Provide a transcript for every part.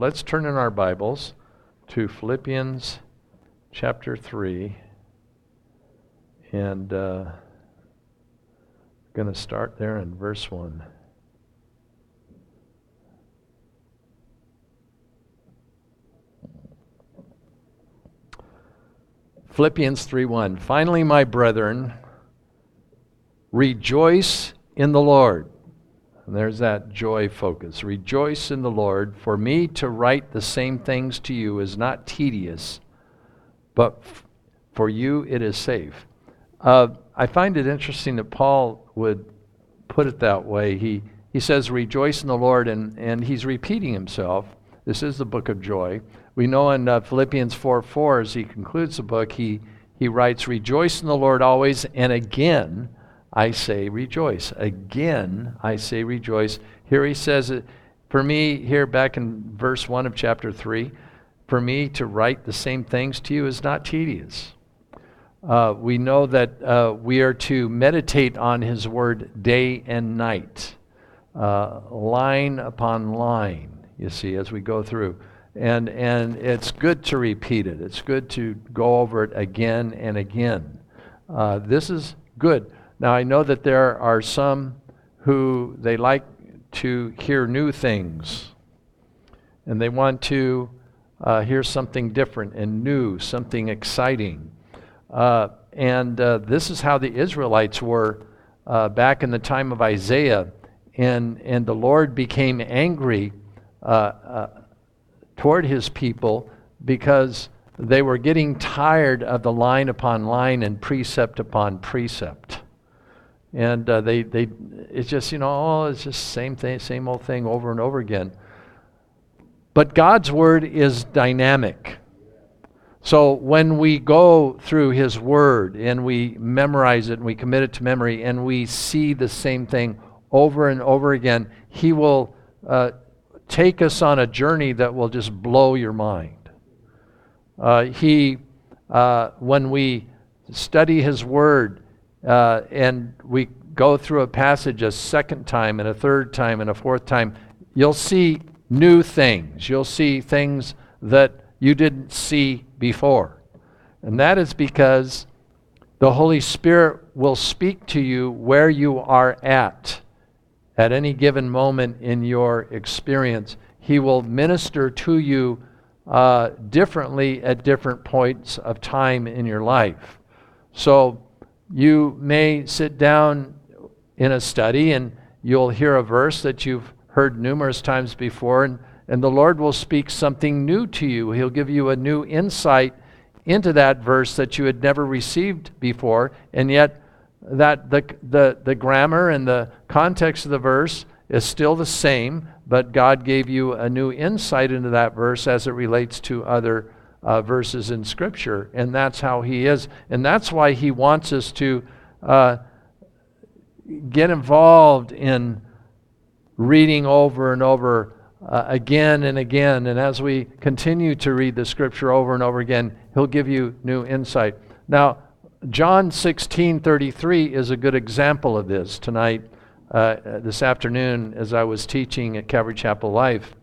let's turn in our Bibles to Philippians chapter 3. And going to start there in verse 1. Philippians 3:1. Finally, my brethren, rejoice in the Lord. And there's that joy focus. Rejoice in the Lord. For me to write the same things to you is not tedious, but for you it is safe. I find it interesting that Paul would put it that way. He says, rejoice in the Lord, and he's repeating himself. This is the book of joy. We know in Philippians 4:4, as he concludes the book, he writes, rejoice in the Lord always, and again I say rejoice. Again I say rejoice. Here he says, for me, here back in verse 1 of chapter 3, for me to write the same things to you is not tedious. We know that we are to meditate on his word day and night, line upon line, you see, as we go through. And it's good to repeat it. It's good to go over it again and again. This is good. Now, I know that there are some who they like to hear new things, and they want to hear something different and new, something exciting. This is how the Israelites were back in the time of Isaiah, and the Lord became angry toward his people because they were getting tired of the line upon line and precept upon precept. And it's just, it's just same thing, same old thing over and over again. But God's word is dynamic. So when we go through his word and we memorize it and we commit it to memory and we see the same thing over and over again, he will take us on a journey that will just blow your mind. When we study his word and we go through a passage a second time and a third time and a fourth time, you'll see new things. You'll see things that you didn't see before. And that is because the Holy Spirit will speak to you where you are at any given moment in your experience. He will minister to you differently at different points of time in your life. So you may sit down in a study and you'll hear a verse that you've heard numerous times before, and the Lord will speak something new to you. He'll give you a new insight into that verse that you had never received before, and yet that the grammar and the context of the verse is still the same, but God gave you a new insight into that verse as it relates to other verses in Scripture, and that's how he is. And that's why he wants us to get involved in reading over and over again and again. And as we continue to read the Scripture over and over again, he'll give you new insight. Now, John 16:33 is a good example of this tonight, this afternoon, as I was teaching at Calvary Chapel Life.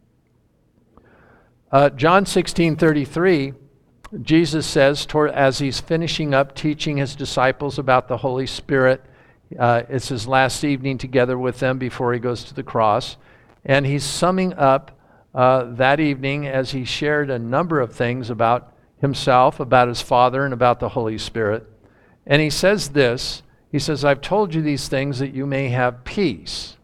John 16:33, Jesus says, as he's finishing up teaching his disciples about the Holy Spirit, it's his last evening together with them before he goes to the cross, and he's summing up that evening as he shared a number of things about himself, about his Father, and about the Holy Spirit. And he says this, he says, I've told you these things that you may have peace.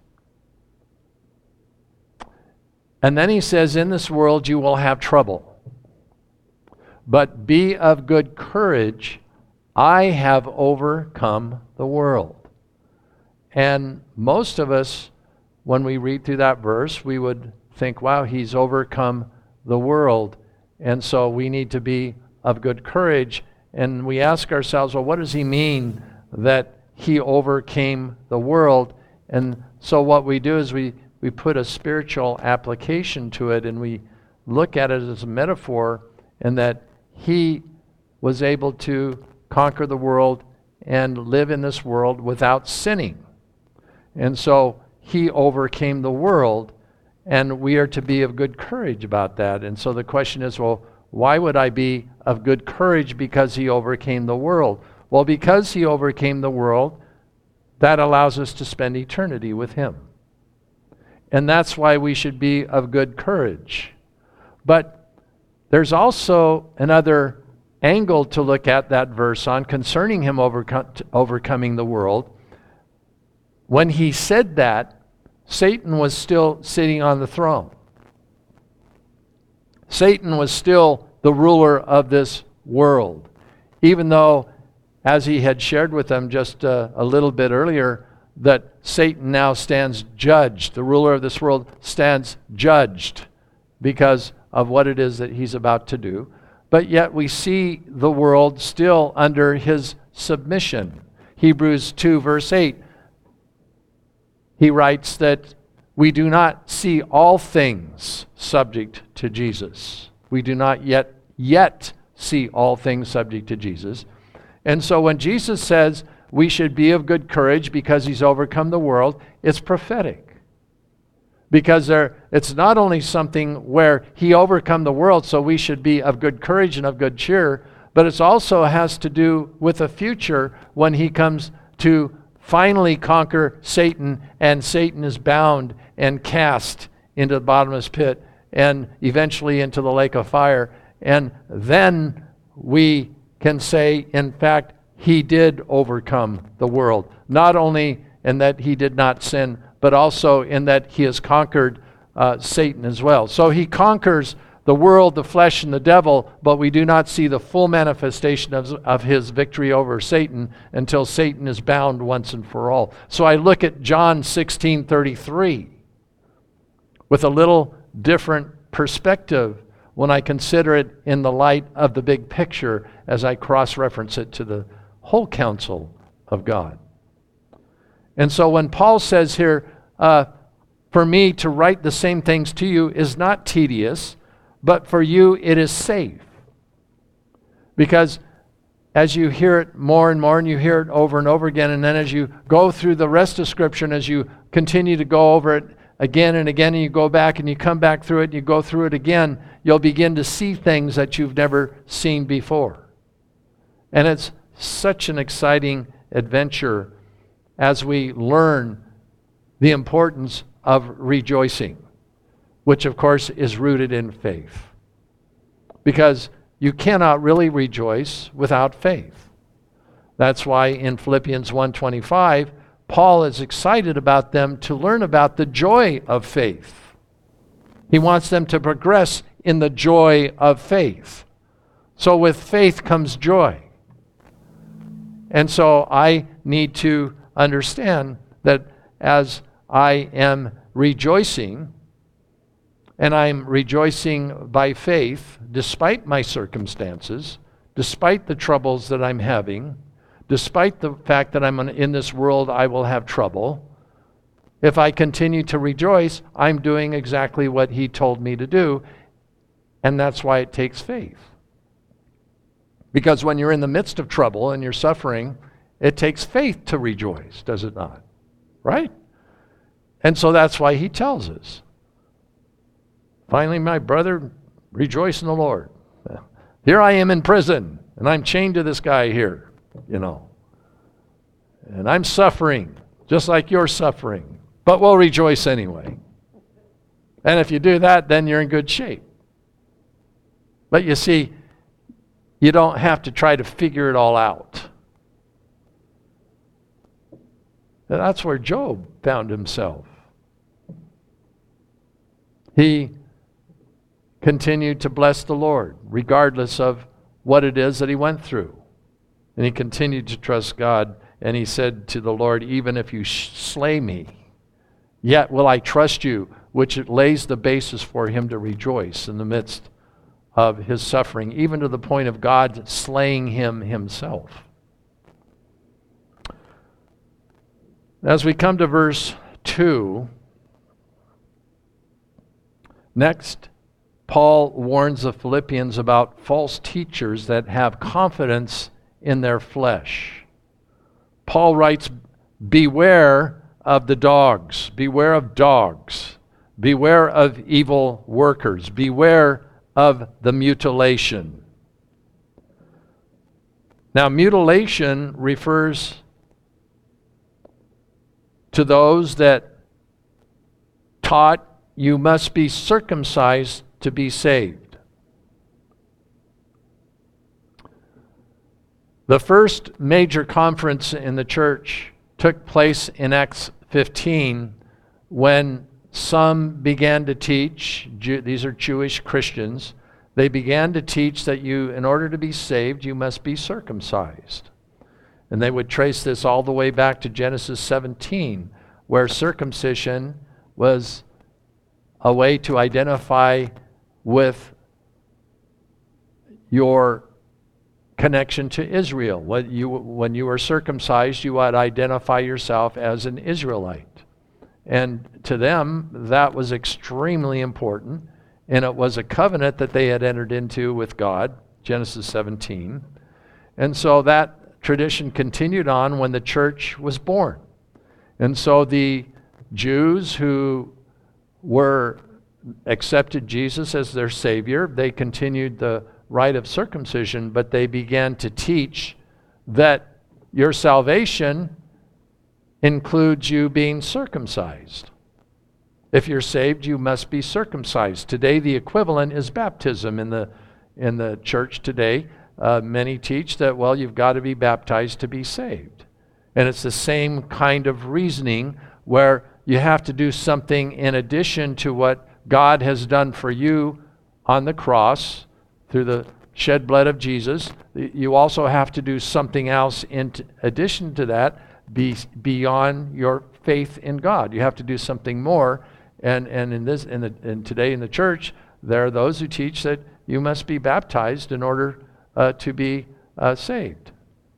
And then he says, in this world you will have trouble. But be of good courage, I have overcome the world. And most of us, when we read through that verse, we would think, wow, he's overcome the world. And so we need to be of good courage. And we ask ourselves, well, what does he mean that he overcame the world? And so what we do is we put a spiritual application to it, and we look at it as a metaphor, and that he was able to conquer the world and live in this world without sinning. And so he overcame the world, And we are to be of good courage about that. And so the question is, well, why would I be of good courage because he overcame the world? Well, because he overcame the world, that allows us to spend eternity with him. And that's why we should be of good courage. But there's also another angle to look at that verse on concerning him overcoming the world. When he said that, Satan was still sitting on the throne. Satan was still the ruler of this world, even though, as he had shared with them just a little bit earlier, that Satan now stands judged. The ruler of this world stands judged because of what it is that he's about to do. But yet we see the world still under his submission. Hebrews 2 verse 8, he writes that we do not see all things subject to Jesus. We do not yet see all things subject to Jesus. And so when Jesus says we should be of good courage because he's overcome the world, it's prophetic. Because it's not only something where he overcome the world, so we should be of good courage and of good cheer, but it also has to do with the future when he comes to finally conquer Satan, and Satan is bound and cast into the bottomless pit and eventually into the lake of fire. And then we can say, in fact, he did overcome the world. Not only in that he did not sin, but also in that he has conquered Satan as well. So he conquers the world, the flesh, and the devil, but we do not see the full manifestation of his victory over Satan until Satan is bound once and for all. So I look at John 16:33 with a little different perspective when I consider it in the light of the big picture as I cross-reference it to the whole counsel of God. And so when Paul says here, for me to write the same things to you is not tedious, but for you it is safe. Because as you hear it more and more, and you hear it over and over again, and then as you go through the rest of Scripture, and as you continue to go over it again and again, and you go back and you come back through it, and you go through it again, you'll begin to see things that you've never seen before. And it's such an exciting adventure as we learn the importance of rejoicing, which of course is rooted in faith. Because you cannot really rejoice without faith. That's why in Philippians 1:25, Paul is excited about them to learn about the joy of faith. He wants them to progress in the joy of faith. So with faith comes joy. And so I need to understand that as I am rejoicing, and I'm rejoicing by faith, despite my circumstances, despite the troubles that I'm having, despite the fact that I'm in this world, I will have trouble. If I continue to rejoice, I'm doing exactly what he told me to do, and that's why it takes faith. Because when you're in the midst of trouble and you're suffering, it takes faith to rejoice, does it not? Right? And so that's why he tells us, finally, my brother, rejoice in the Lord. Here I am in prison, and I'm chained to this guy here, and I'm suffering, just like you're suffering, but we'll rejoice anyway. And if you do that, then you're in good shape. But you see, you don't have to try to figure it all out. And that's where Job found himself. He continued to bless the Lord, regardless of what it is that he went through. And he continued to trust God, and he said to the Lord, even if you slay me, yet will I trust you, which it lays the basis for him to rejoice in the midst of his suffering, even to the point of God slaying him himself. As we come to verse 2, next, Paul warns the Philippians about false teachers that have confidence in their flesh. Paul writes, beware of the dogs. Beware of dogs. Beware of evil workers. Beware of the mutilation. Now, mutilation refers to those that taught you must be circumcised to be saved. The first major conference in the church took place in Acts 15 when some began to teach, these are Jewish Christians, they began to teach that you, in order to be saved, you must be circumcised. And they would trace this all the way back to Genesis 17, where circumcision was a way to identify with your connection to Israel. When you were circumcised, you would identify yourself as an Israelite. And to them, that was extremely important. And it was a covenant that they had entered into with God, Genesis 17. And so that tradition continued on when the church was born. And so the Jews who accepted Jesus as their Savior, they continued the rite of circumcision, but they began to teach that your salvation includes you being circumcised. If you're saved, you must be circumcised. Today, the equivalent is baptism in the church today. Many teach that, well, you've got to be baptized to be saved. And it's the same kind of reasoning where you have to do something in addition to what God has done for you on the cross through the shed blood of Jesus. You also have to do something else in addition to that, beyond your faith in God. You have to do something more. And today in the church, there are those who teach that you must be baptized in order to be saved.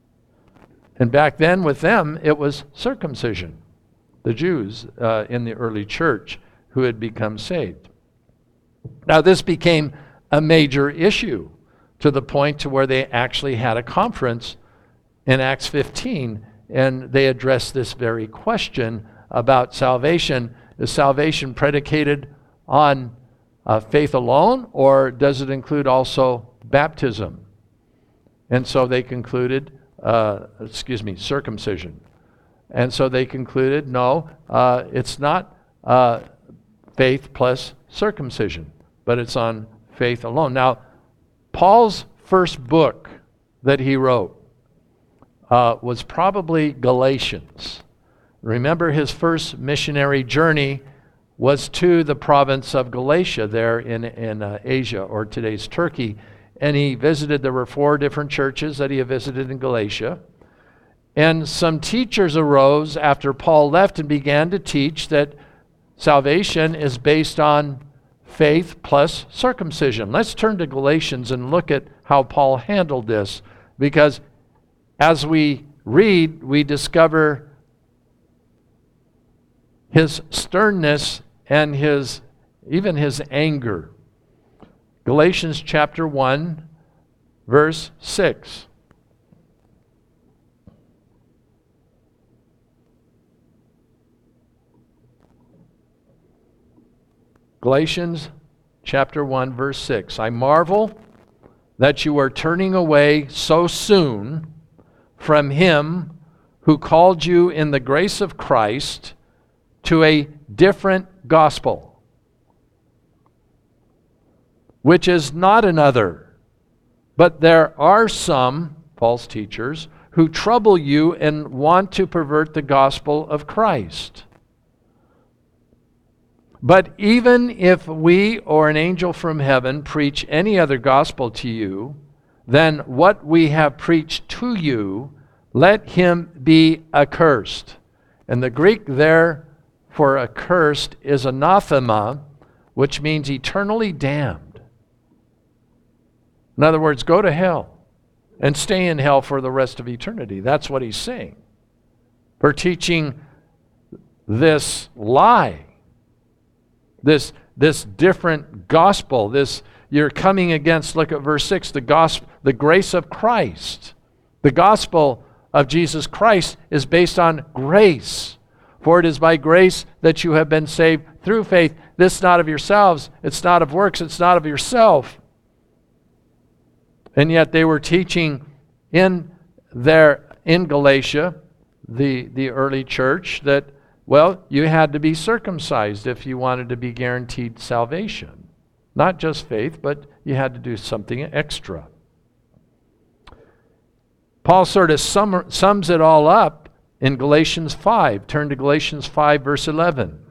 And back then with them, it was circumcision. The Jews in the early church who had become saved. Now this became a major issue to the point to where they actually had a conference in Acts 15, and they addressed this very question about salvation. Is salvation predicated on faith alone, or does it include also baptism? And so they concluded, circumcision. And so they concluded, no, it's not faith plus circumcision, but it's on faith alone. Now, Paul's first book that he wrote was probably Galatians. Remember, his first missionary journey was to the province of Galatia there in Asia, or today's Turkey. And he visited, there were 4 different churches that he had visited in Galatia. And some teachers arose after Paul left and began to teach that salvation is based on faith plus circumcision. Let's turn to Galatians and look at how Paul handled this, because as we read, we discover his sternness and even his anger. Galatians chapter 1, verse 6. Galatians chapter 1, verse 6. I marvel that you are turning away so soon from him who called you in the grace of Christ to a different gospel, which is not another. But there are some false teachers who trouble you and want to pervert the gospel of Christ. But even if we or an angel from heaven preach any other gospel to you than what we have preached to you, let him be accursed. And the Greek there for accursed is anathema, which means eternally damned. In other words, go to hell and stay in hell for the rest of eternity. That's what he's saying. For teaching this lie, this different gospel, you're coming against, look at verse 6, the grace of Christ. The gospel of Jesus Christ is based on grace. For it is by grace that you have been saved through faith. This not of yourselves. It's not of works. It's not of yourself. And yet they were teaching in Galatia, the early church, that, well, you had to be circumcised if you wanted to be guaranteed salvation. Not just faith, but you had to do something extra. Paul sort of sums it all up in Galatians 5. Turn to Galatians 5, verse 11.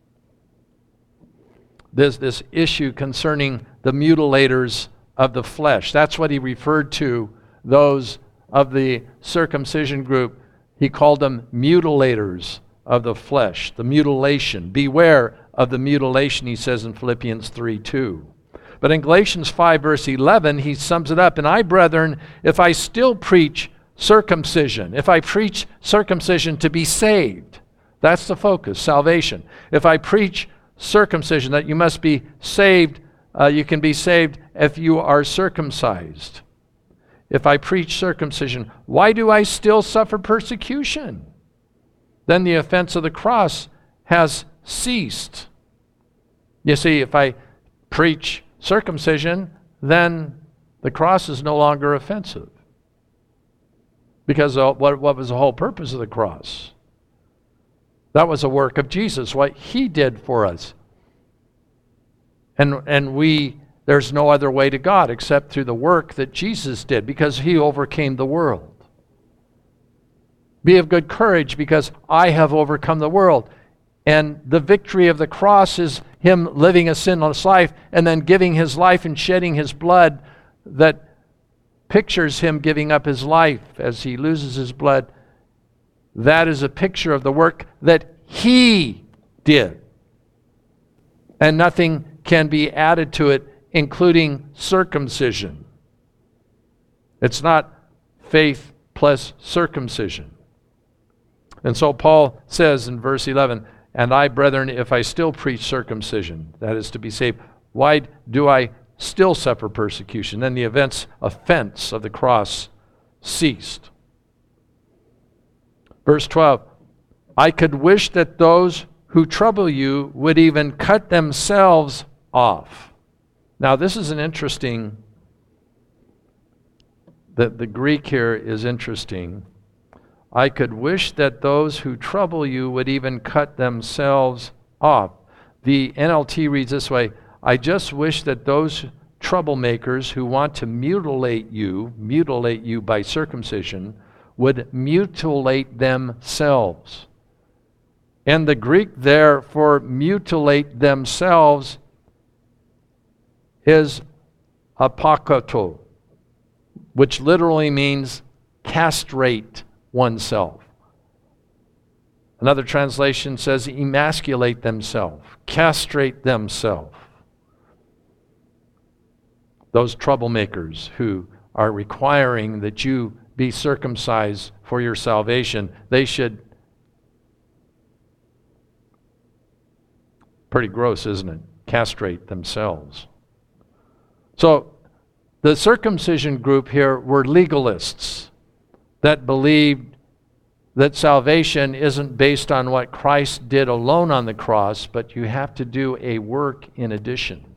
There's this issue concerning the mutilators of the flesh. That's what he referred to those of the circumcision group. He called them mutilators of the flesh, the mutilation. Beware of the mutilation, he says in Philippians 3:2. But in Galatians 5, verse 11, he sums it up. And I, brethren, if I still preach circumcision, if I preach circumcision to be saved, that's the focus, salvation. If I preach circumcision, that you must be saved, you can be saved if you are circumcised. If I preach circumcision, why do I still suffer persecution? Then the offense of the cross has ceased. You see, if I preach circumcision, then the cross is no longer offensive. Because what was the whole purpose of the cross? That was a work of Jesus, what he did for us. And there's no other way to God except through the work that Jesus did, because he overcame the world. Be of good courage, because I have overcome the world. And the victory of the cross is him living a sinless life and then giving his life and shedding his blood, that pictures him giving up his life as he loses his blood. That is a picture of the work that he did. And nothing can be added to it, including circumcision. It's not faith plus circumcision. And so Paul says in verse 11, and I, brethren, if I still preach circumcision, that is to be saved, why do I still suffer persecution? Then the offense of the cross ceased. Verse 12, I could wish that those who trouble you would even cut themselves off. Now this is an interesting, the Greek here is interesting. I could wish that those who trouble you would even cut themselves off. The NLT reads this way, I just wish that those troublemakers who want to mutilate you by circumcision, would mutilate themselves. And the Greek there for mutilate themselves is apokoto, which literally means castrate oneself. Another translation says emasculate themselves, castrate themselves. Those troublemakers who are requiring that you be circumcised for your salvation, they should, pretty gross, isn't it? Castrate themselves. So the circumcision group here were legalists that believed that salvation isn't based on what Christ did alone on the cross, but you have to do a work in addition.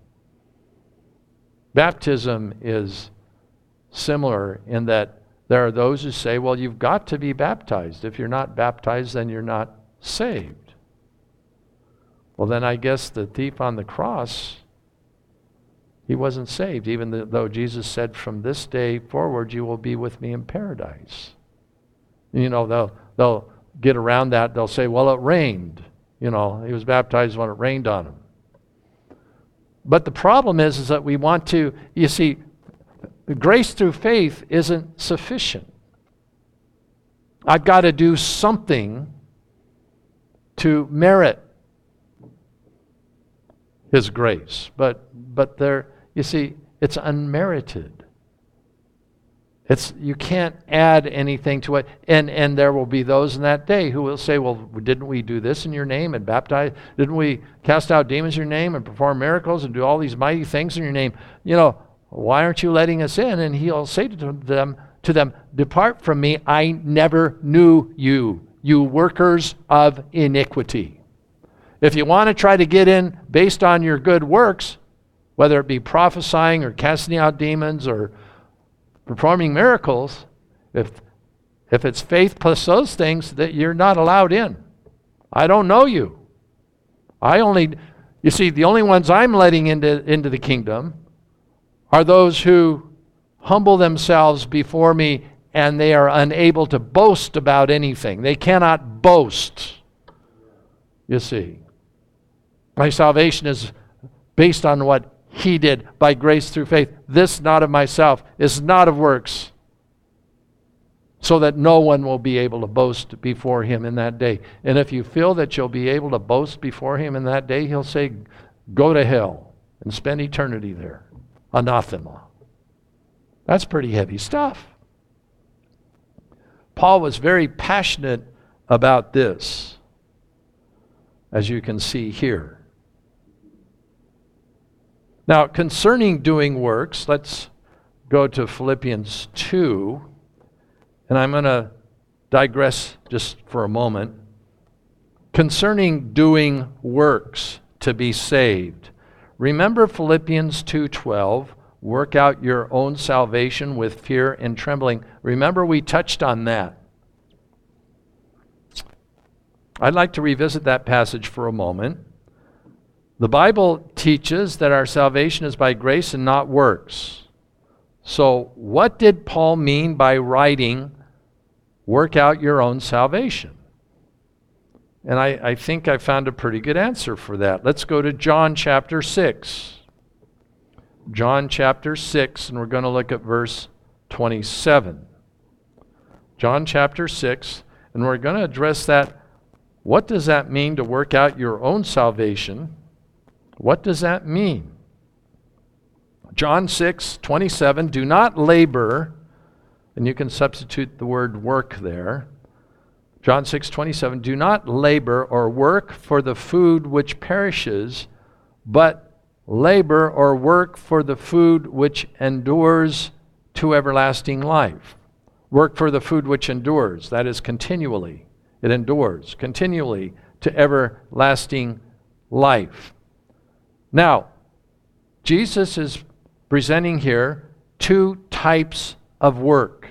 Baptism is similar in that there are those who say, well, you've got to be baptized. If you're not baptized, then you're not saved. Well, then I guess the thief on the cross, he wasn't saved, even though Jesus said, from this day forward, you will be with me in paradise. You know, they'll get around that. They'll say, well, it rained. You know, he was baptized when it rained on him. But the problem is that we want to, you see, grace through faith isn't sufficient. I've got to do something to merit his grace. But there, you see, it's unmerited. You can't add anything to it. And there will be those in that day who will say, well, didn't we do this in your name and baptize? Didn't we cast out demons in your name and perform miracles and do all these mighty things in your name? You know, why aren't you letting us in? And he'll say to them, to them, "Depart from me, I never knew you, you workers of iniquity." If you want to try to get in based on your good works, whether it be prophesying or casting out demons or performing miracles, if it's faith plus those things, that you're not allowed in. I don't know you. You see, the only ones I'm letting into the kingdom are those who humble themselves before me, and they are unable to boast about anything. They cannot boast, you see. My salvation is based on what He did by grace through faith. This not of myself, is not of works, so that no one will be able to boast before Him in that day. And if you feel that you'll be able to boast before Him in that day, He'll say, "Go to hell and spend eternity there." Anathema. That's pretty heavy stuff. Paul was very passionate about this, as you can see here. Now, concerning doing works, let's go to Philippians 2, and I'm going to digress just for a moment. Concerning doing works to be saved, remember Philippians 2:12, work out your own salvation with fear and trembling. Remember, we touched on that. I'd like to revisit that passage for a moment. The Bible teaches that our salvation is by grace and not works. So what did Paul mean by writing, work out your own salvation? And I think I found a pretty good answer for that. Let's go to John chapter 6. John chapter 6, and we're going to look at verse 27. John chapter 6, and we're going to address that. What does that mean to work out your own salvation? What does that mean? John 6:27, do not labor, and you can substitute the word work there. John 6:27, do not labor or work for the food which perishes, but labor or work for the food which endures to everlasting life. Work for the food which endures, that is continually. It endures continually to everlasting life. Now, Jesus is presenting here two types of work.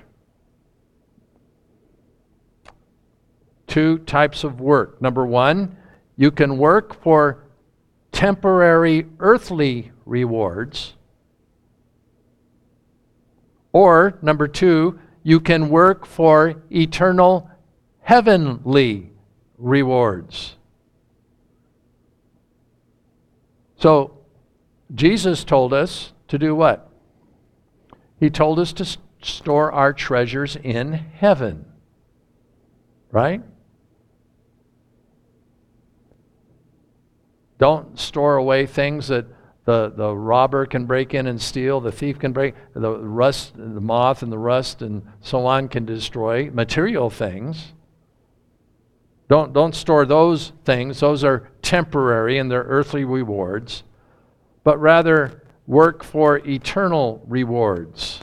Two types of work. Number one, you can work for temporary earthly rewards. Or, number two, you can work for eternal heavenly rewards. So, Jesus told us to do what? He told us to store our treasures in heaven. Right? Don't store away things that the robber can break in and steal, the thief can break, the rust, the moth and the rust and so on can destroy material things. Don't store those things. Those are temporary and they're earthly rewards. But rather work for eternal rewards.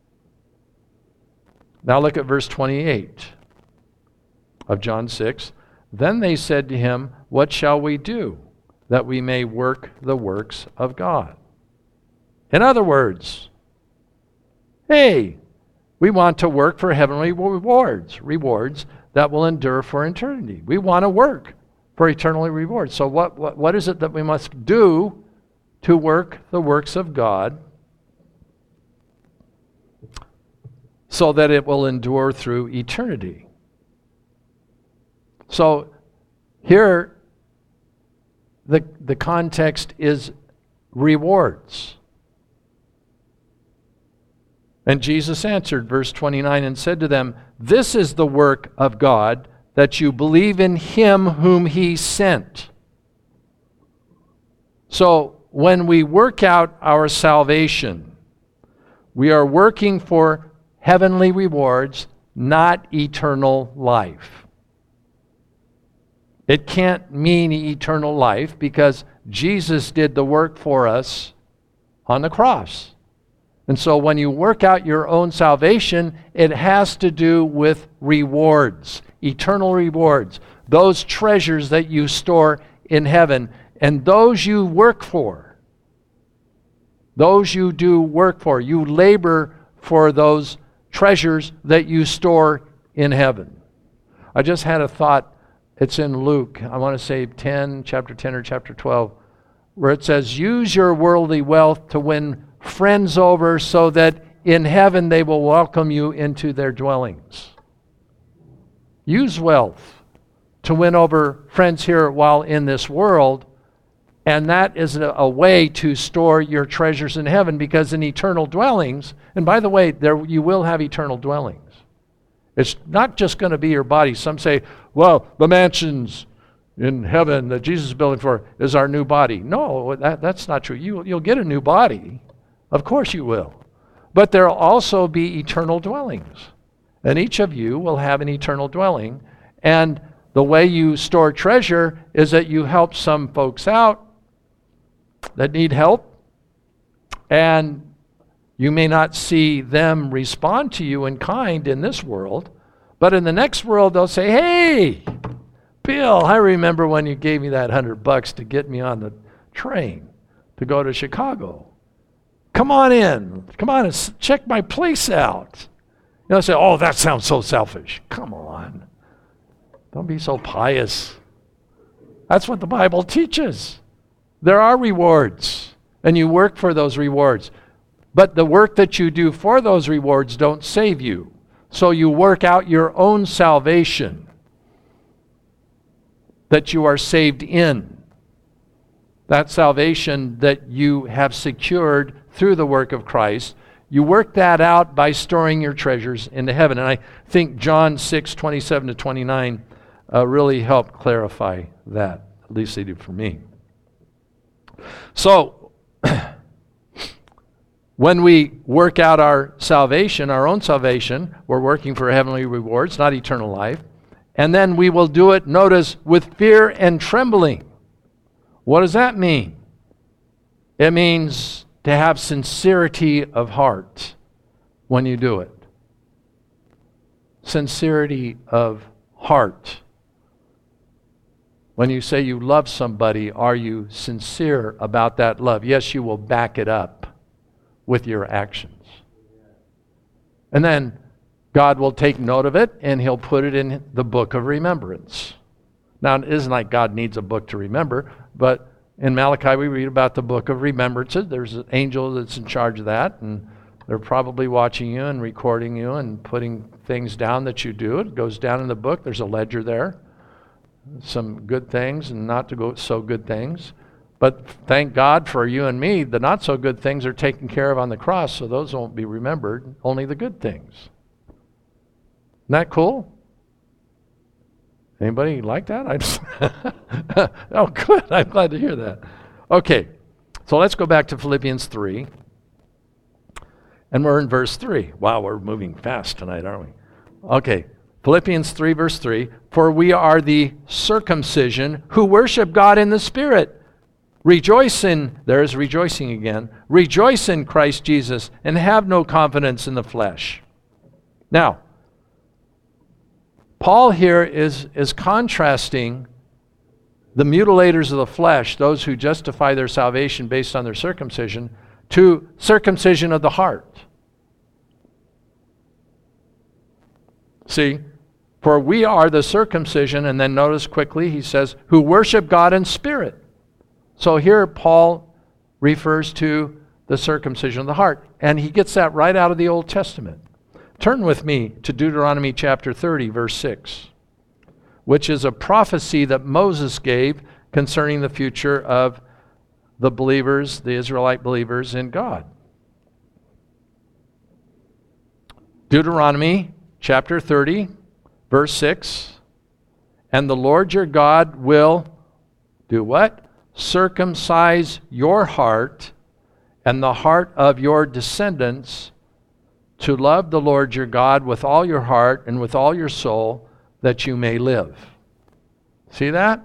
Now look at verse 28 of John 6. Then they said to him, what shall we do that we may work the works of God? In other words, hey, we want to work for heavenly rewards that will endure for eternity. We want to work for eternal rewards. So what is it that we must do to work the works of God so that it will endure through eternity? So here the context is rewards. And Jesus answered, verse 29, and said to them, this is the work of God, that you believe in Him whom He sent. So when we work out our salvation, we are working for heavenly rewards, not eternal life. It can't mean eternal life because Jesus did the work for us on the cross. And so when you work out your own salvation, it has to do with rewards, eternal rewards, those treasures that you store in heaven, and those you work for. Those you do work for. You labor for those treasures that you store in heaven. I just had a thought. It's in Luke, I want to say chapter 10 or chapter 12, where it says, use your worldly wealth to win friends over so that in heaven they will welcome you into their dwellings. Use wealth to win over friends here while in this world, and that is a way to store your treasures in heaven, because in eternal dwellings, and by the way, there you will have eternal dwellings. It's not just going to be your body. Some say, well, the mansions in heaven that Jesus is building for is our new body. No, that's not true. You'll get a new body. Of course you will. But there will also be eternal dwellings. And each of you will have an eternal dwelling. And the way you store treasure is that you help some folks out that need help. And you may not see them respond to you in kind in this world, but in the next world they'll say, hey, Bill, I remember when you gave me that $100 to get me on the train to go to Chicago. Come on in. Come on and check my place out. You know, say, oh, that sounds so selfish. Come on. Don't be so pious. That's what the Bible teaches. There are rewards, and you work for those rewards. But the work that you do for those rewards don't save you. So you work out your own salvation that you are saved in. That salvation that you have secured through the work of Christ, you work that out by storing your treasures into heaven. And I think John 6:27-29 really helped clarify that. At least they do for me. So, when we work out our salvation, our own salvation, we're working for heavenly rewards, not eternal life. And then we will do it, notice, with fear and trembling. What does that mean? It means to have sincerity of heart when you do it. Sincerity of heart. When you say you love somebody, are you sincere about that love? Yes, you will back it up with your actions. And then God will take note of it and he'll put it in the book of remembrance. Now, it isn't like God needs a book to remember, but in Malachi we read about the book of remembrances. There's an angel that's in charge of that, and they're probably watching you and recording you and putting things down that you do. It goes down in the book. There's a ledger there. Some good things and not so good things. But thank God for you and me, the not so good things are taken care of on the cross, so those won't be remembered, only the good things. Isn't that cool? Anybody like that? Oh, good. I'm glad to hear that. Okay, so let's go back to Philippians 3. And we're in verse 3. Wow, we're moving fast tonight, aren't we? Okay, Philippians 3, verse 3. For we are the circumcision who worship God in the Spirit. Rejoice in, there's rejoicing again. Rejoice in Christ Jesus and have no confidence in the flesh. Now, Paul here is contrasting the mutilators of the flesh, those who justify their salvation based on their circumcision, to circumcision of the heart. See, for we are the circumcision, and then notice quickly he says, who worship God in spirit. So here Paul refers to the circumcision of the heart, and he gets that right out of the Old Testament. Turn with me to Deuteronomy chapter 30, verse 6, which is a prophecy that Moses gave concerning the future of the believers, the Israelite believers in God. Deuteronomy chapter 30, verse 6, and the Lord your God will do what? Circumcise your heart and the heart of your descendants to love the Lord your God with all your heart and with all your soul, that you may live. See that?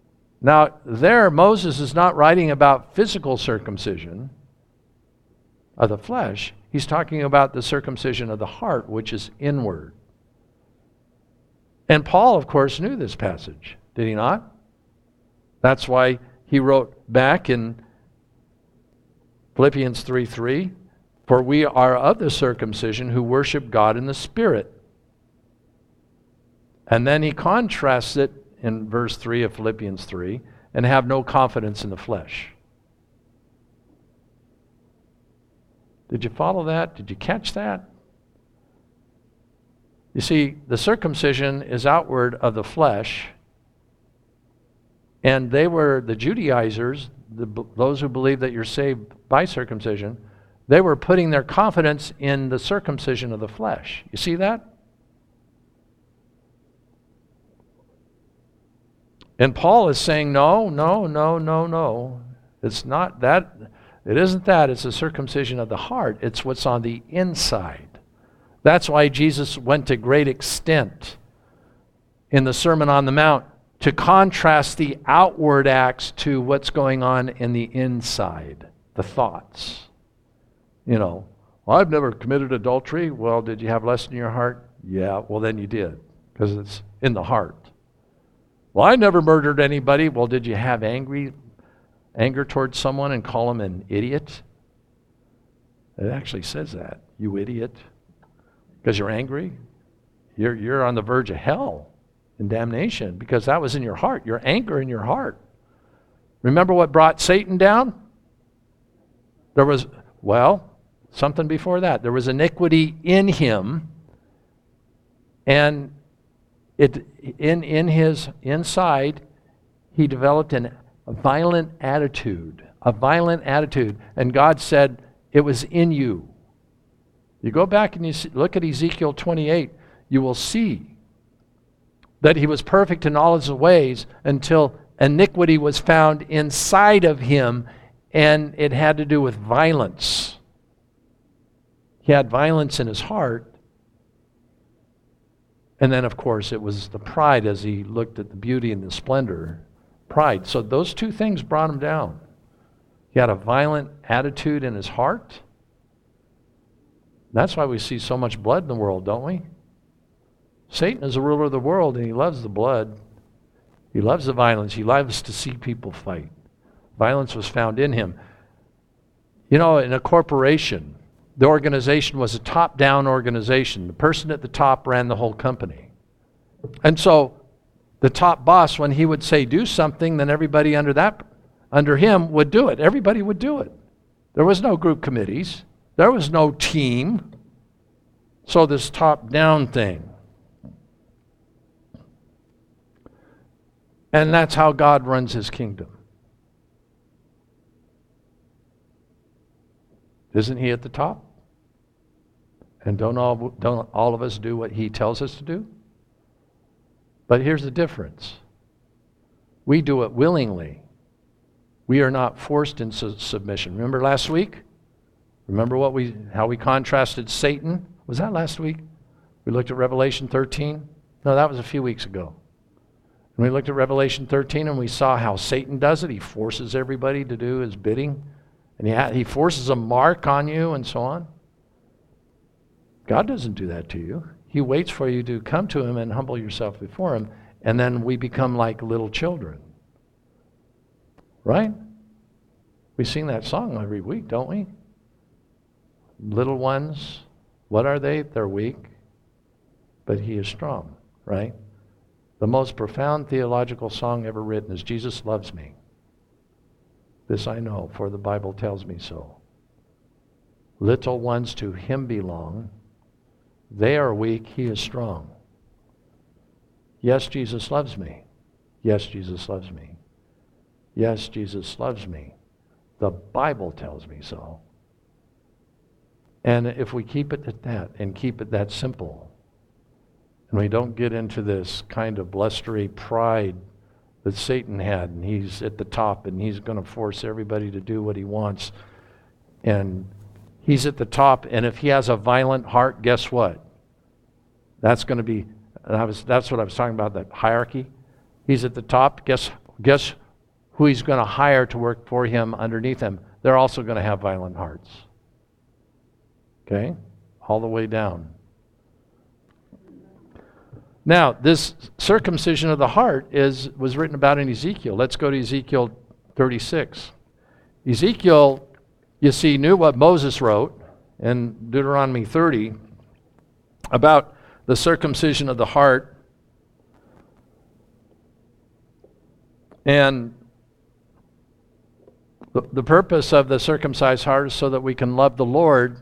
Now, there Moses is not writing about physical circumcision. of the flesh. He's talking about the circumcision of the heart, which is inward. And Paul, of course, knew this passage, did he not? That's why he wrote back in Philippians 3:3, for we are of the circumcision who worship God in the Spirit. And then he contrasts it in verse 3 of Philippians 3, and have no confidence in the flesh. Did you follow that? Did you catch that? You see, the circumcision is outward of the flesh, and they were the Judaizers, those who believe that you're saved by circumcision. They were putting their confidence in the circumcision of the flesh. You see that? And Paul is saying, no. It's not that. It isn't that. It's the circumcision of the heart. It's what's on the inside. That's why Jesus went to great extent in the Sermon on the Mount to contrast the outward acts to what's going on in the inside, the thoughts. Well, I've never committed adultery. Well, did you have lust in your heart? Yeah, well then you did, because it's in the heart. Well, I never murdered anybody. Well, did you have anger towards someone and call them an idiot? It actually says that, you idiot. Because you're angry. You're on the verge of hell and damnation because that was in your heart, your anger in your heart. Remember what brought Satan down? There was, something before that. There was iniquity in him, and in his inside, he developed a violent attitude. And God said, it was in you. You go back and you look at Ezekiel 28, you will see that he was perfect in all his ways until iniquity was found inside of him, and it had to do with violence. He had violence in his heart. And then, of course, it was the pride as he looked at the beauty and the splendor. Pride. So those two things brought him down. He had a violent attitude in his heart. That's why we see so much blood in the world, don't we? Satan is the ruler of the world, and he loves the blood. He loves the violence. He loves to see people fight. Violence was found in him. In a corporation, the organization was a top-down organization. The person at the top ran the whole company. And so the top boss, when he would say do something, then everybody under him would do it. Everybody would do it. There was no group committees. There was no team. So this top-down thing. And that's how God runs his kingdom. Isn't he at the top? And don't all of us do what he tells us to do? But here's the difference. We do it willingly. We are not forced into submission. Remember last week? Remember how we contrasted Satan? Was that last week? We looked at Revelation 13? No, that was a few weeks ago. And we looked at Revelation 13 and we saw how Satan does it. He forces everybody to do his bidding. And he forces a mark on you and so on. God doesn't do that to you. He waits for you to come to him and humble yourself before him. And then we become like little children. Right? We sing that song every week, don't we? Little ones, what are they? They're weak, but he is strong, right? The most profound theological song ever written is Jesus Loves Me. This I know, for the Bible tells me so. Little ones to him belong. They are weak, he is strong. Yes, Jesus loves me. Yes, Jesus loves me. Yes, Jesus loves me. The Bible tells me so. And if we keep it at that and keep it that simple, and we don't get into this kind of blustery pride that Satan had, and he's at the top and he's going to force everybody to do what he wants, and he's at the top, and if he has a violent heart, guess what? That's going to be, that's what I was talking about, that hierarchy. He's at the top. Guess who he's going to hire to work for him underneath him? They're also going to have violent hearts. Okay? All the way down. Now, this circumcision of the heart was written about in Ezekiel. Let's go to Ezekiel 36. Ezekiel, you see, knew what Moses wrote in Deuteronomy 30 about the circumcision of the heart. And the purpose of the circumcised heart is so that we can love the Lord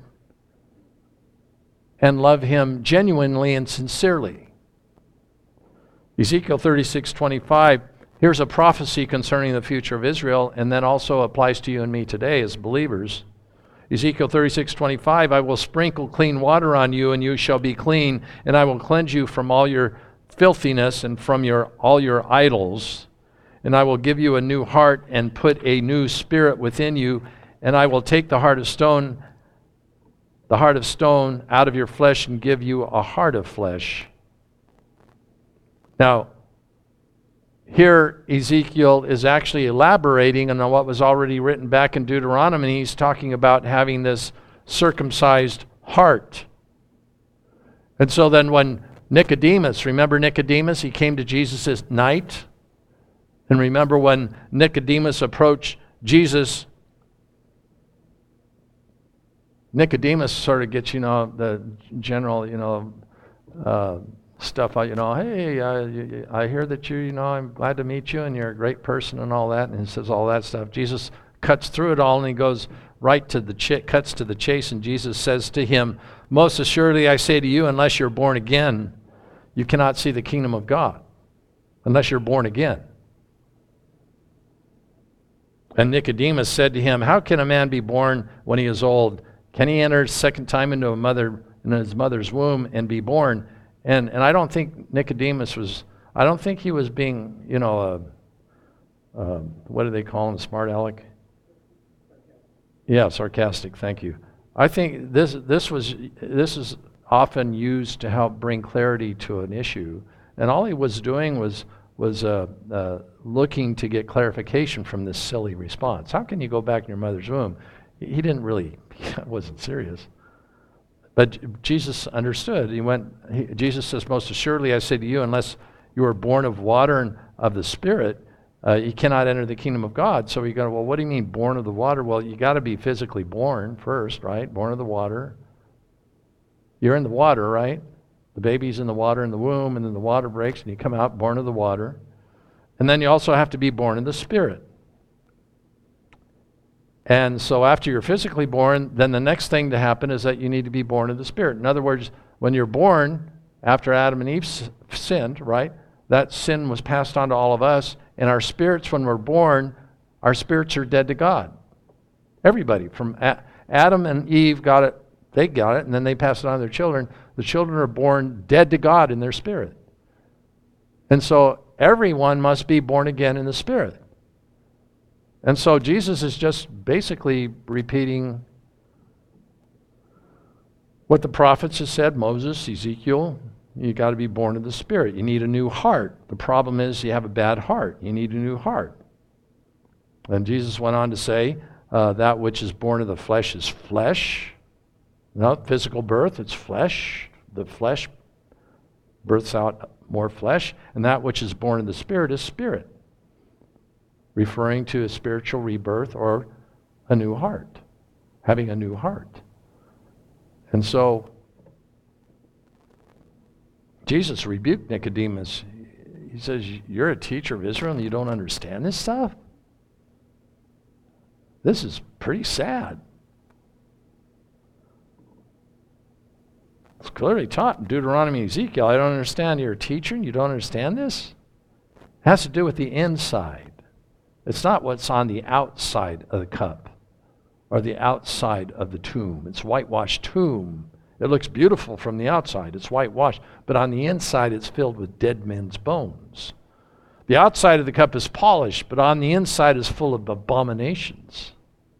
and love Him genuinely and sincerely. Ezekiel 36:25, here's a prophecy concerning the future of Israel, and then also applies to you and me today as believers. Ezekiel 36:25, I will sprinkle clean water on you, and you shall be clean, and I will cleanse you from all your filthiness and from all your idols. And I will give you a new heart and put a new spirit within you, and I will take the heart of stone out of your flesh and give you a heart of flesh. Now, here Ezekiel is actually elaborating on what was already written back in Deuteronomy. He's talking about having this circumcised heart. And so then when Nicodemus, remember Nicodemus? He came to Jesus at night. And remember when Nicodemus approached Jesus, Nicodemus sort of gets, the general, stuff, hey, I hear that I'm glad to meet you and you're a great person and all that, and he says all that stuff. Jesus cuts through it all and he goes right to cuts to the chase, and Jesus says to him, most assuredly I say to you, unless you're born again, you cannot see the kingdom of God, unless you're born again. And Nicodemus said to him, how can a man be born when he is old? Can he enter a second time into his mother's womb and be born? And I don't think Nicodemus I don't think he was being, what do they call him, smart aleck? Yeah, sarcastic, thank you. I think this is often used to help bring clarity to an issue. And all he was doing was looking to get clarification from this silly response. How can you go back in your mother's womb? He wasn't serious. But Jesus understood. Jesus says, most assuredly I say to you, unless you are born of water and of the Spirit, you cannot enter the kingdom of God. So you go, well, what do you mean born of the water? Well, you got to be physically born first, right? Born of the water. You're in the water, right? The baby's in the water in the womb, and then the water breaks, and you come out born of the water. And then you also have to be born in the Spirit. And so after you're physically born, then the next thing to happen is that you need to be born of the Spirit. In other words, when you're born, after Adam and Eve sinned, right, that sin was passed on to all of us, and our spirits, when we're born, our spirits are dead to God. Everybody, from Adam and Eve got it, and then they passed it on to their children. The children are born dead to God in their spirit. And so everyone must be born again in the Spirit. And so Jesus is just basically repeating what the prophets have said, Moses, Ezekiel. You got to be born of the Spirit. You need a new heart. The problem is you have a bad heart. You need a new heart. And Jesus went on to say, that which is born of the flesh is flesh. Not physical birth, it's flesh. The flesh births out more flesh. And that which is born of the Spirit is spirit. Referring to a spiritual rebirth or a new heart. Having a new heart. And so, Jesus rebuked Nicodemus. He says, you're a teacher of Israel and you don't understand this stuff? This is pretty sad. It's clearly taught in Deuteronomy and Ezekiel. I don't understand. You're a teacher and you don't understand this? It has to do with the inside. It's not what's on the outside of the cup or the outside of the tomb. It's whitewashed tomb. It looks beautiful from the outside. It's whitewashed. But on the inside, it's filled with dead men's bones. The outside of the cup is polished, but on the inside is full of abominations.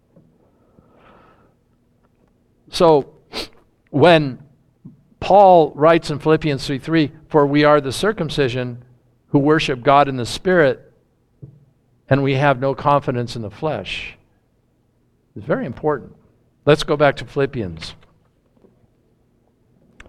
So when Paul writes in Philippians 3:3, for we are the circumcision who worship God in the Spirit, and we have no confidence in the flesh. It's very important. Let's go back to Philippians.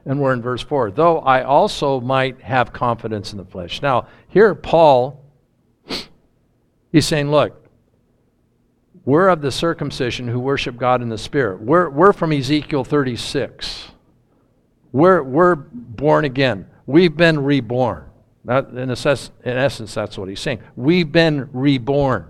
And we're in verse 4. Though I also might have confidence in the flesh. Now, here Paul, he's saying, look, we're of the circumcision who worship God in the Spirit. We're from Ezekiel 36. We're born again. We've been reborn. In essence, that's what he's saying. We've been reborn.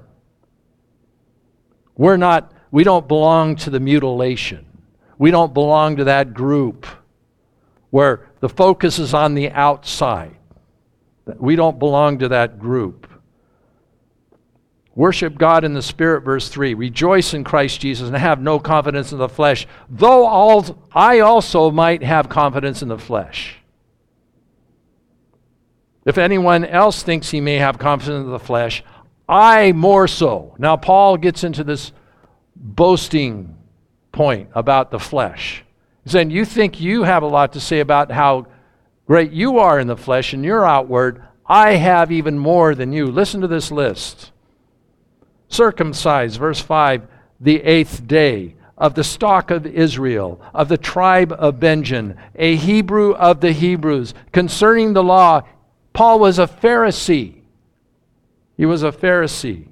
We don't belong to the mutilation. We don't belong to that group where the focus is on the outside. We don't belong to that group. Worship God in the Spirit, verse 3. Rejoice in Christ Jesus and have no confidence in the flesh, though I also might have confidence in the flesh. If anyone else thinks he may have confidence in the flesh, I more so. Now, Paul gets into this boasting point about the flesh. He's saying, you think you have a lot to say about how great you are in the flesh and you're outward. I have even more than you. Listen to this list. Circumcised, verse 5, the 8th day, of the stock of Israel, of the tribe of Benjamin, a Hebrew of the Hebrews. Concerning the law, Paul was a Pharisee. He was a Pharisee.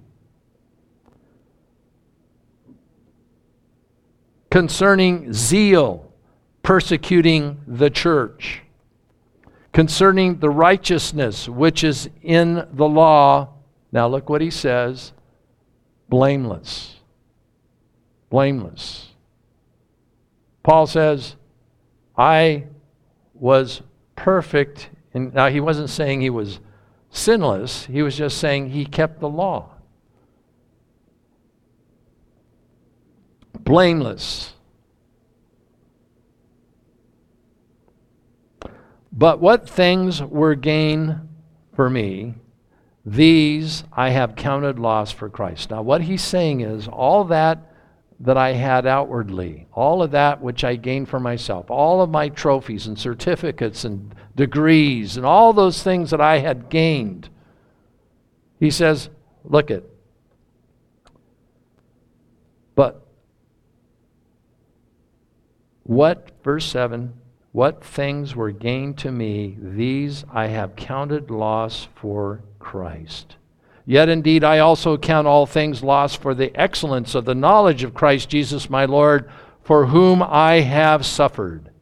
Concerning zeal, persecuting the church. Concerning the righteousness which is in the law, now look what he says, blameless. Blameless. Paul says, I was perfect. Now, he wasn't saying he was sinless. He was just saying he kept the law. Blameless. But what things were gain for me, these I have counted loss for Christ. Now, what he's saying is all that I had outwardly, all of that which I gained for myself, all of my trophies and certificates and degrees and all those things that I had gained. He says, look it. But what, verse 7, what things were gained to me, these I have counted loss for Christ. Yet indeed I also count all things lost for the excellence of the knowledge of Christ Jesus my Lord, for whom I have suffered.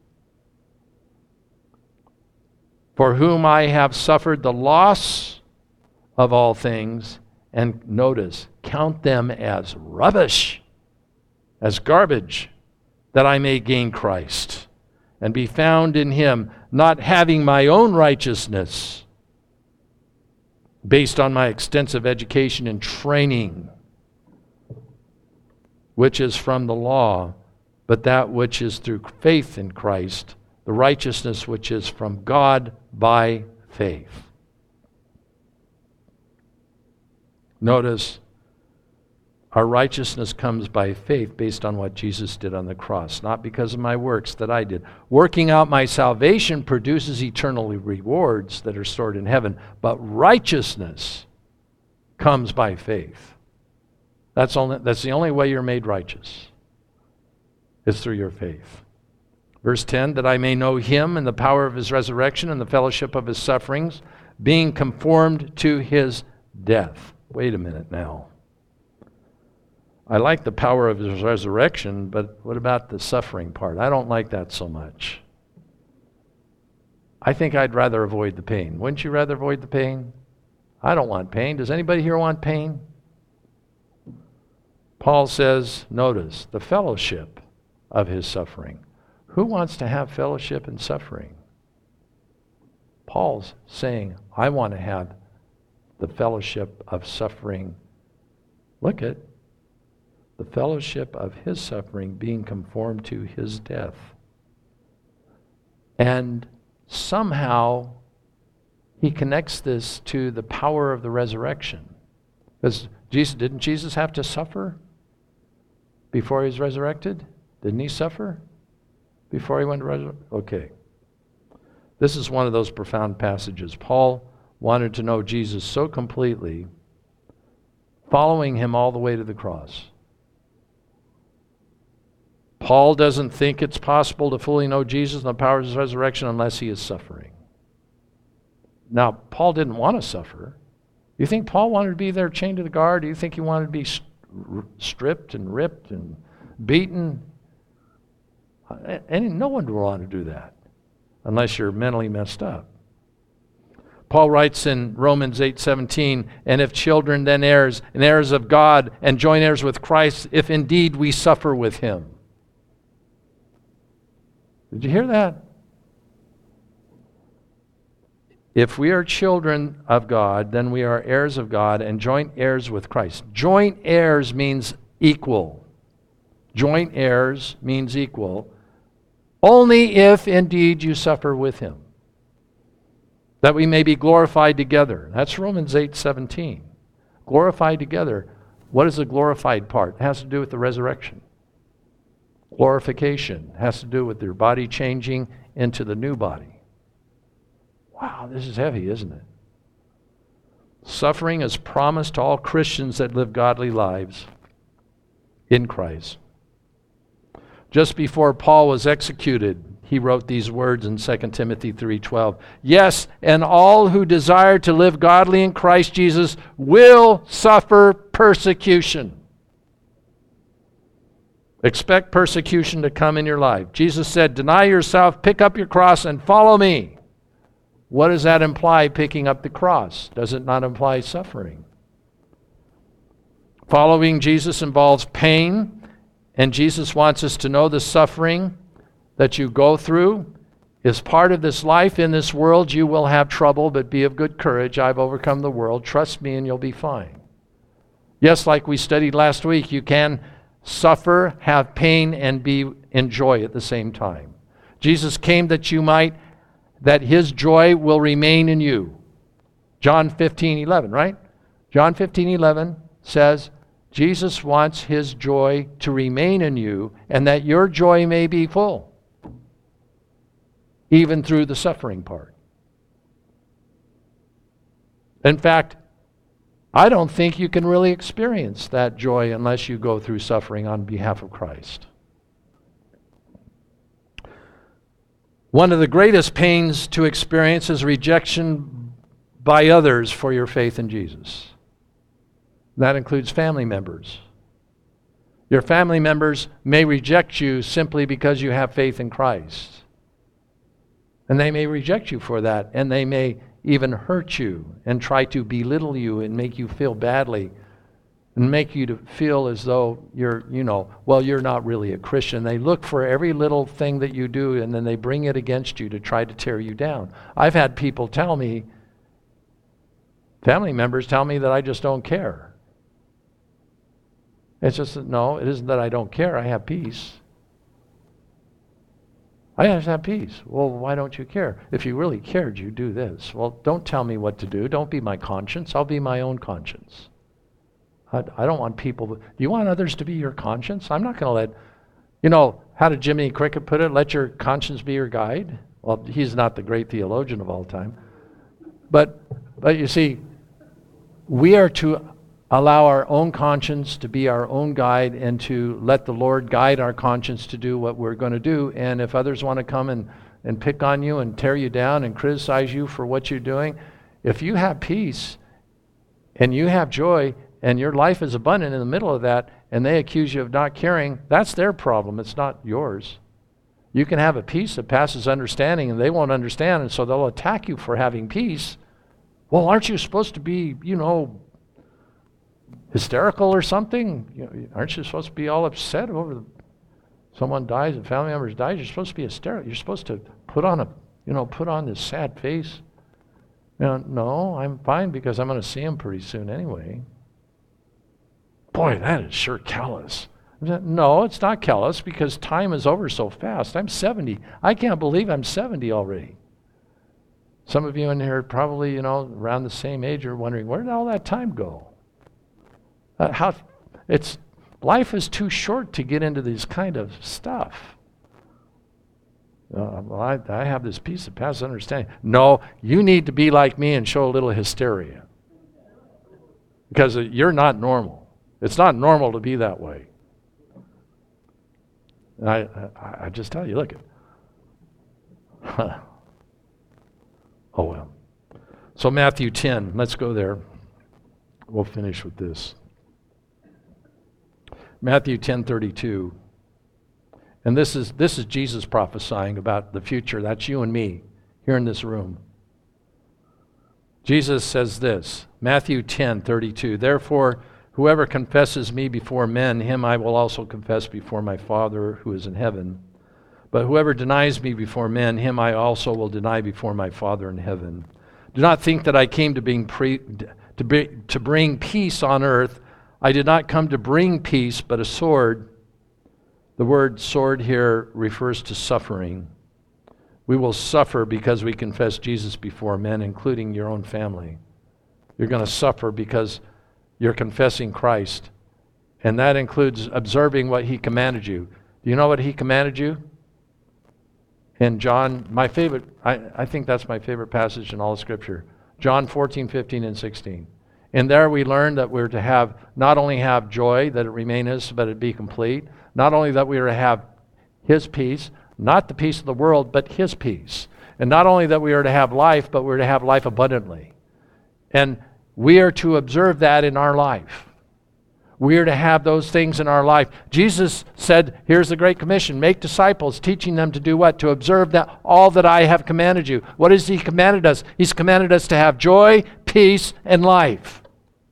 For whom I have suffered the loss of all things, and notice, count them as rubbish, as garbage, that I may gain Christ, and be found in him, not having my own righteousness, based on my extensive education and training, which is from the law, but that which is through faith in Christ, the righteousness which is from God by faith. Notice, our righteousness comes by faith based on what Jesus did on the cross, not because of my works that I did. Working out my salvation produces eternal rewards that are stored in heaven, but righteousness comes by faith. That's the only way you're made righteous, is through your faith. Verse 10, that I may know him and the power of his resurrection and the fellowship of his sufferings, being conformed to his death. Wait a minute now. I like the power of his resurrection, but what about the suffering part? I don't like that so much. I think I'd rather avoid the pain. Wouldn't you rather avoid the pain? I don't want pain. Does anybody here want pain? Paul says, notice, the fellowship of his suffering. Who wants to have fellowship in suffering? Paul's saying, I want to have the fellowship of suffering. Look at the fellowship of his suffering, being conformed to his death. And somehow he connects this to the power of the resurrection. Because didn't Jesus have to suffer before he was resurrected? Didn't he suffer before he went to resurrect? Okay. This is one of those profound passages. Paul wanted to know Jesus so completely, following him all the way to the cross. Paul doesn't think it's possible to fully know Jesus and the power of his resurrection unless he is suffering. Now, Paul didn't want to suffer. You think Paul wanted to be there chained to the guard? Do you think he wanted to be stripped and ripped and beaten? And no one would want to do that unless you're mentally messed up. Paul writes in Romans 8:17, and if children, then heirs, and heirs of God, and joint heirs with Christ, if indeed we suffer with him. Did you hear that? If we are children of God, then we are heirs of God and joint heirs with Christ. Joint heirs means equal. Joint heirs means equal. Only if indeed you suffer with him, that we may be glorified together. That's Romans 8:17. Glorified together. What is the glorified part? It has to do with the resurrection. Glorification has to do with your body changing into the new body. Wow, this is heavy, isn't it? Suffering is promised to all Christians that live godly lives in Christ. Just before Paul was executed, he wrote these words in 2 Timothy 3:12. Yes, and all who desire to live godly in Christ Jesus will suffer persecution. Expect persecution to come in your life. Jesus said, deny yourself, pick up your cross, and follow me. What does that imply, picking up the cross? Does it not imply suffering? Following Jesus involves pain, and Jesus wants us to know the suffering that you go through is part of this life. In this world you will have trouble, but be of good courage. I've overcome the world. Trust me and you'll be fine. Yes, like we studied last week, you can suffer, have pain, and in joy at the same time. Jesus came that his joy will remain in you. John 15:11, right? John 15:11 says, Jesus wants his joy to remain in you and that your joy may be full, even through the suffering part. In fact, I don't think you can really experience that joy unless you go through suffering on behalf of Christ. One of the greatest pains to experience is rejection by others for your faith in Jesus. That includes family members. Your family members may reject you simply because you have faith in Christ. And they may reject you for that, and they may even hurt you and try to belittle you and make you feel badly and make you to feel as though you're not really a Christian. They look for every little thing that you do and then they bring it against you to try to tear you down. I've had people tell me, family members tell me that I just don't care. It's just that, no, it isn't that I don't care. I have peace. I just have peace. Well, why don't you care? If you really cared, you'd do this. Well, don't tell me what to do. Don't be my conscience. I'll be my own conscience. I don't want people do you want others to be your conscience? I'm not going to let, how did Jiminy Cricket put it? Let your conscience be your guide. Well, he's not the great theologian of all time. But you see, we are to allow our own conscience to be our own guide and to let the Lord guide our conscience to do what we're going to do. And if others want to come and pick on you and tear you down and criticize you for what you're doing, if you have peace and you have joy and your life is abundant in the middle of that and they accuse you of not caring, that's their problem. It's not yours. You can have a peace that passes understanding and they won't understand, and so they'll attack you for having peace. Well, aren't you supposed to be, hysterical or something? Aren't you supposed to be all upset over someone dies, a family member dies? You're supposed to be hysterical. You're supposed to put on this sad face. No, I'm fine because I'm going to see him pretty soon anyway. Boy, that is sure callous. No, it's not callous because time is over so fast. I'm 70. I can't believe I'm 70 already. Some of you in here are probably, around the same age are wondering, where did all that time go? Life is too short to get into this kind of stuff. I have this peace that passes understanding. No, you need to be like me and show a little hysteria. Because you're not normal. It's not normal to be that way. And I just tell you, look at oh well. So Matthew 10, let's go there. We'll finish with this. Matthew 10:32. And this is Jesus prophesying about the future. That's you and me here in this room. Jesus says this, Matthew 10:32. Therefore, whoever confesses me before men, him I will also confess before my Father who is in heaven. But whoever denies me before men, him I also will deny before my Father in heaven. Do not think that I came to bring peace on earth. I did not come to bring peace, but a sword. The word sword here refers to suffering. We will suffer because we confess Jesus before men, including your own family. You're going to suffer because you're confessing Christ. And that includes observing what he commanded you. Do you know what he commanded you? And John, my favorite, I think that's my favorite passage in all of Scripture. John 14, 15, and 16. And there we learn that we're to have, not only have joy, that it remain in us, but it be complete. Not only that we are to have his peace, not the peace of the world, but his peace. And not only that we are to have life, but we're to have life abundantly. And we are to observe that in our life. We are to have those things in our life. Jesus said, here's the Great Commission, make disciples, teaching them to do what? To observe that all that I have commanded you. What has he commanded us? He's commanded us to have joy, peace, and life.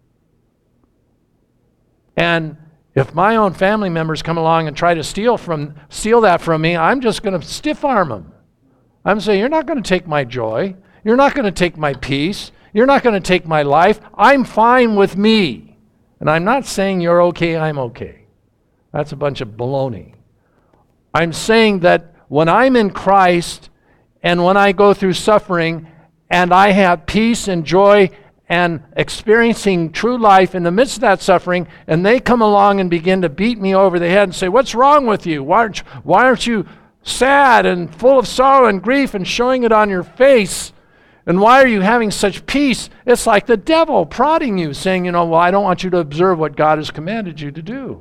And if my own family members come along and try to steal that from me, I'm just going to stiff arm them. I'm saying, you're not going to take my joy. You're not going to take my peace. You're not going to take my life. I'm fine with me. And I'm not saying you're okay, I'm okay. That's a bunch of baloney. I'm saying that when I'm in Christ and when I go through suffering and I have peace and joy and experiencing true life in the midst of that suffering, and they come along and begin to beat me over the head and say, what's wrong with you? Why aren't you sad and full of sorrow and grief and showing it on your face? And why are you having such peace? It's like the devil prodding you, saying, well, I don't want you to observe what God has commanded you to do.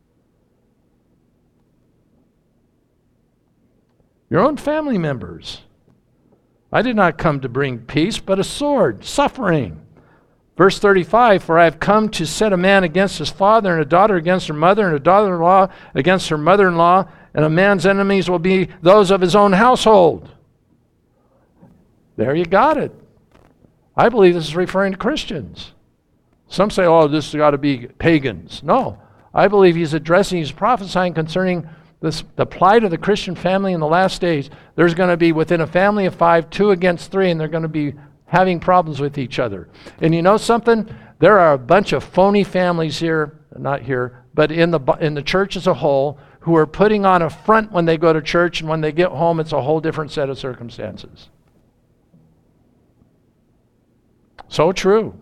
Your own family members. I did not come to bring peace, but a sword, suffering. Verse 35, for I have come to set a man against his father, and a daughter against her mother, and a daughter-in-law against her mother-in-law, and a man's enemies will be those of his own household. There you got it. I believe this is referring to Christians. Some say, this has got to be pagans. No, I believe he's prophesying concerning the plight of the Christian family in the last days. There's going to be, within a family of 5, 2 against 3, and they're going to be having problems with each other. And you know something? There are a bunch of phony families here, not here, but in the church as a whole, who are putting on a front when they go to church, and when they get home, it's a whole different set of circumstances. So true.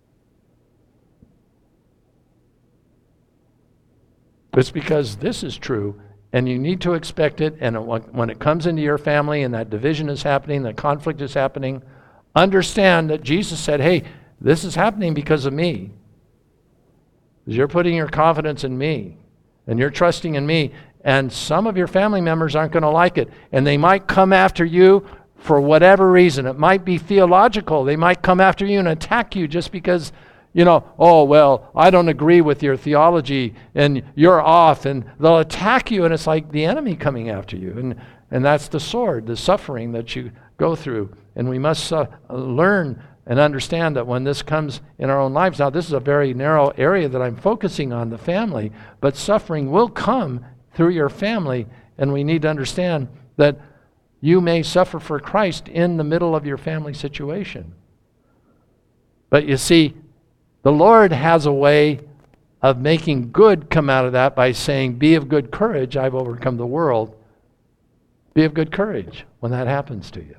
It's because this is true, and you need to expect it, and when it comes into your family and that division is happening, that conflict is happening, understand that Jesus said, hey, this is happening because of me. Because you're putting your confidence in me, and you're trusting in me, and some of your family members aren't going to like it, and they might come after you for whatever reason. It might be theological. They might come after you and attack you just because, I don't agree with your theology and you're off, and they'll attack you, and it's like the enemy coming after you. And that's the sword, the suffering that you go through. And we must learn and understand that when this comes in our own lives. Now, this is a very narrow area that I'm focusing on, the family, but suffering will come through your family, and we need to understand that you may suffer for Christ in the middle of your family situation. But you see, the Lord has a way of making good come out of that by saying, be of good courage, I've overcome the world. Be of good courage when that happens to you.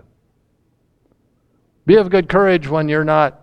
Be of good courage when you're not,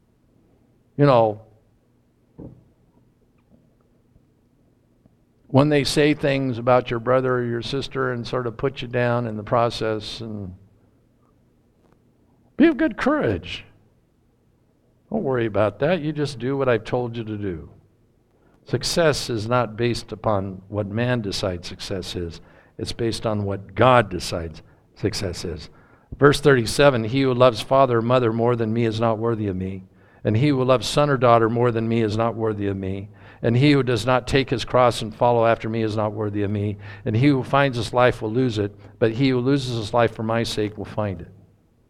when they say things about your brother or your sister and sort of put you down in the process. And be of good courage. Don't worry about that. You just do what I've told you to do. Success is not based upon what man decides success is. It's based on what God decides success is. Verse 37, he who loves father or mother more than me is not worthy of me. And he who loves son or daughter more than me is not worthy of me. And he who does not take his cross and follow after me is not worthy of me. And he who finds his life will lose it, but he who loses his life for my sake will find it.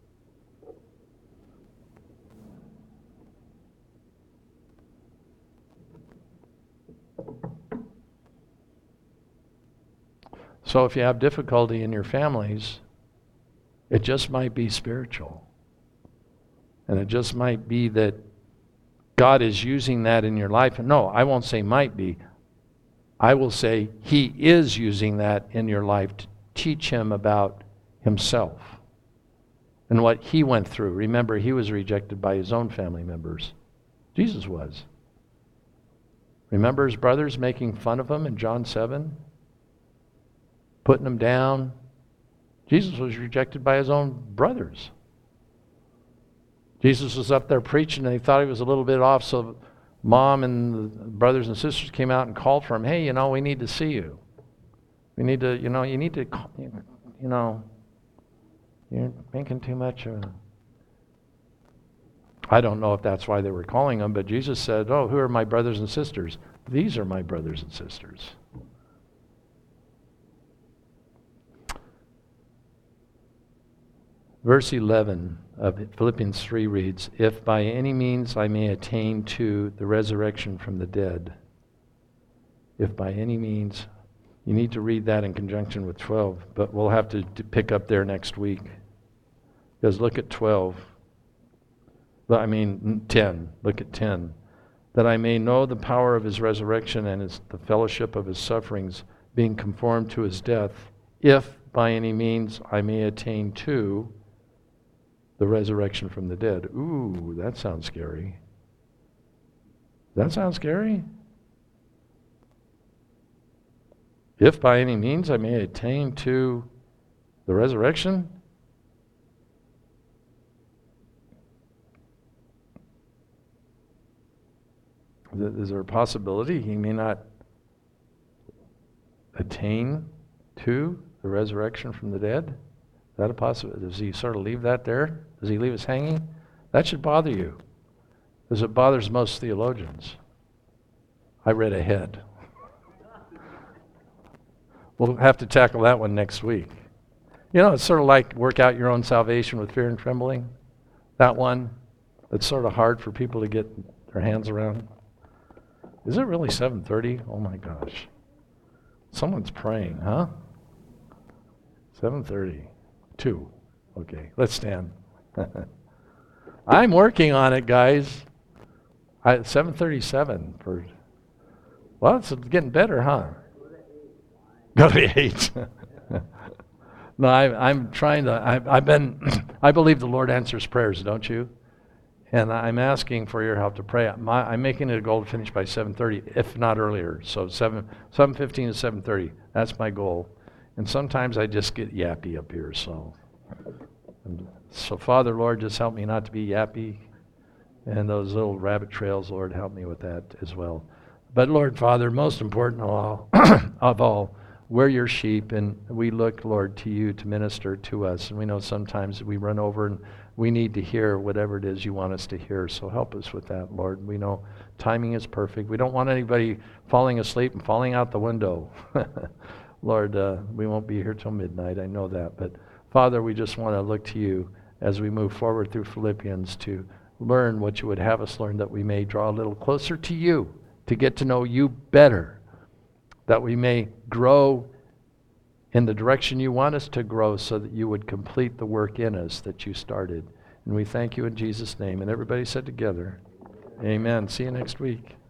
So if you have difficulty in your families, it just might be spiritual. And it just might be that God is using that in your life. And no, I won't say might be. I will say he is using that in your life to teach him about himself and what he went through. Remember, he was rejected by his own family members. Jesus was. Remember his brothers making fun of him in John 7? Putting him down. Jesus was rejected by his own brothers. Jesus was up there preaching and they thought he was a little bit off, so mom and the brothers and sisters came out and called for him. Hey, we need to see you. We need to, you need to, you're making too much of it. I don't know if that's why they were calling him, but Jesus said, oh, who are my brothers and sisters? These are my brothers and sisters. Verse 11 of Philippians 3 reads, if by any means I may attain to the resurrection from the dead. If by any means, you need to read that in conjunction with 12, but we'll have to pick up there next week. Because look at 12. 10. Look at 10. That I may know the power of his resurrection and the fellowship of his sufferings, being conformed to his death, if by any means I may attain to the resurrection from the dead. Ooh, that sounds scary. Does that sound scary? If by any means I may attain to the resurrection? Is there a possibility he may not attain to the resurrection from the dead? Is that a possibility? Does he sort of leave that there? Does he leave us hanging? That should bother you, because it bothers most theologians. I read ahead. We'll have to tackle that one next week. It's sort of like work out your own salvation with fear and trembling. That one, it's sort of hard for people to get their hands around. Is it really 7:30? Oh my gosh. Someone's praying, huh? 7:30. 2. Okay, let's stand. I'm working on it, guys. 7:37 for. Well, it's getting better, huh? Go to 8. No, I'm trying to. I've been. I believe the Lord answers prayers, don't you? And I'm asking for your help to pray. I'm making it a goal to finish by 7:30, if not earlier. So 7:15 to 7:30. That's my goal. And sometimes I just get yappy up here. So Father, Lord, just help me not to be yappy. And those little rabbit trails, Lord, help me with that as well. But Lord, Father, most important of all, we're your sheep, and we look, Lord, to you to minister to us. And we know sometimes we run over and we need to hear whatever it is you want us to hear. So help us with that, Lord. We know timing is perfect. We don't want anybody falling asleep and falling out the window. Lord, we won't be here till midnight. I know that. But Father, we just want to look to you as we move forward through Philippians to learn what you would have us learn, that we may draw a little closer to you, to get to know you better, that we may grow in the direction you want us to grow, so that you would complete the work in us that you started. And we thank you in Jesus' name. And everybody said together, amen. See you next week.